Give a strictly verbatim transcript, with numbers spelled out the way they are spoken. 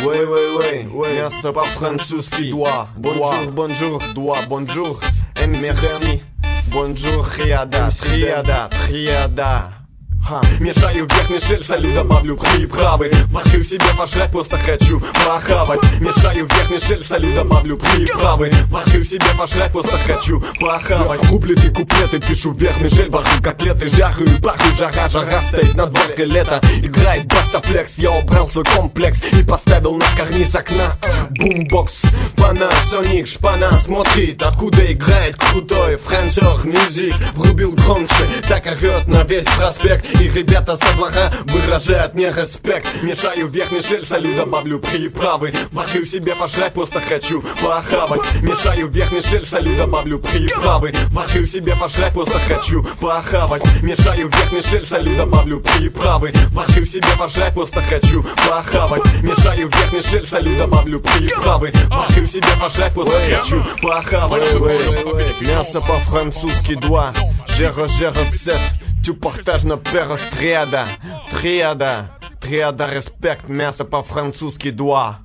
Ouais, ouais, ouais, ouais, мясо по-французски. Два, бонжур, бонжур, два, бонжур, эн мерси, бонжур, триада, триада, триада. Ха. Мешаю вверх Мишель, солю, добавлю приправы. Бахаю себе пожрать, просто хочу похавать. Мешаю вверх Мишель, солю, добавлю приправы. Бахаю себе пожрать, просто хочу похавать. Куплеты, куплеты, пишу вверх Мишель, бахаю котлеты, жарю, бахаю, жара, жара, стоит на дворе лето. Играет Бастафлекс, я убрал свой комплекс и поставил на карниз окна бумбокс. Panasonic, шпана смотрит, откуда играет крутой френчер мюзик. Врубил громче, так орёт на весь проспект. И ребята со двора выражают мне респект. Мешаю вверх Мишель, солю, добавлю приправы. Бахаю себе пожрать, просто хочу похавать. Мешаю вверх Мишель, солю, добавлю приправы. Бахаю себе пожрать, просто хочу похавать. Мешаю вверх Мишель, солю, добавлю приправы. Бахаю себе пожрать, просто хочу похавать. Мешаю вверх Мишель, солю, добавлю приправы. Бахаю себе пожрать, просто хочу похавать. Мясо по-французски два, зéro zéro sept. Tu partages nos pères triada, triada, triada, respect, мясо по-французски два.